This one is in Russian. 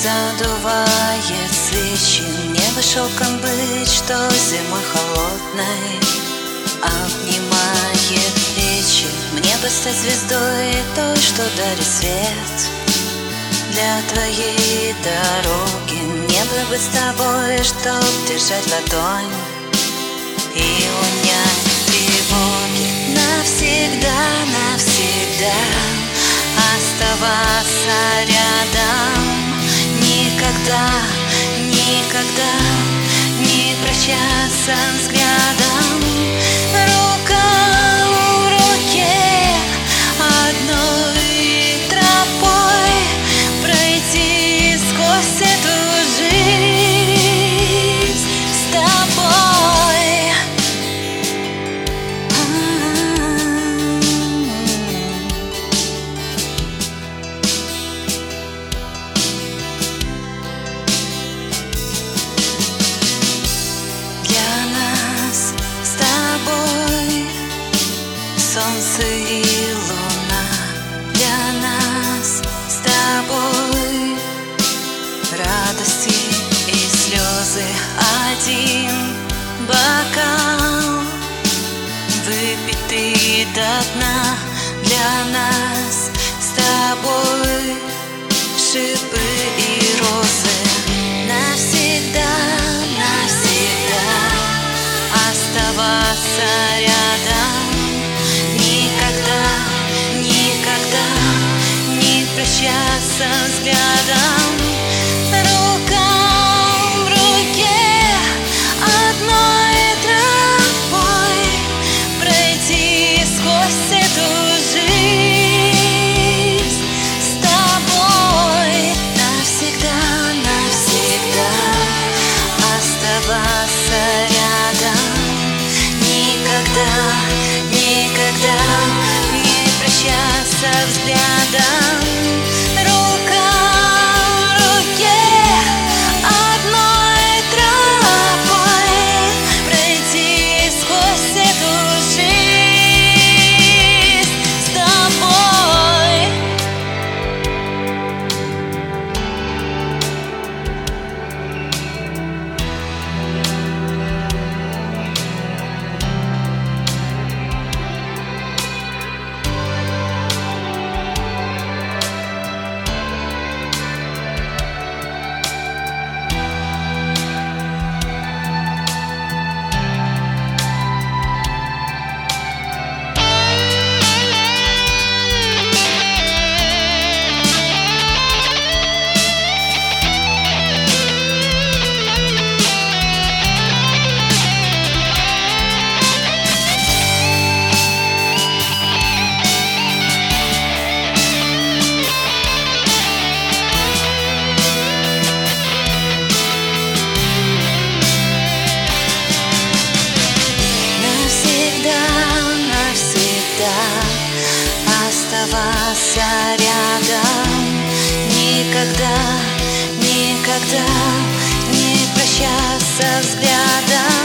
Задувает свечи, небо шелком быть, что зимой холодной обнимает плечи. Мне бы стать звездой той, что дарит свет для твоей дороги. Мне бы быть с тобой, чтоб держать ладонь и унять тревоги. Навсегда, навсегда оставаться рядом. Никогда, никогда не прощаться взглядом. Рука в руке, одной тропой пройти сквозь эту жизнь с тобой. Солнце и луна для нас с тобой. Радости и слезы, один бокал выпитый до дна для нас с тобой. Шипы и розы навсегда, навсегда оставаться рядом. Никогда, никогда не прощаться взглядом. Рука в руке, одной тропой пройти сквозь эту жизнь с тобой. Навсегда, навсегда оставаться рядом. Никогда, никогда не прощаться взглядом. Рука в руке, одной тропой пройти сквозь эту жизнь с тобой. Оставаться рядом. Никогда, никогда не прощаться взглядом.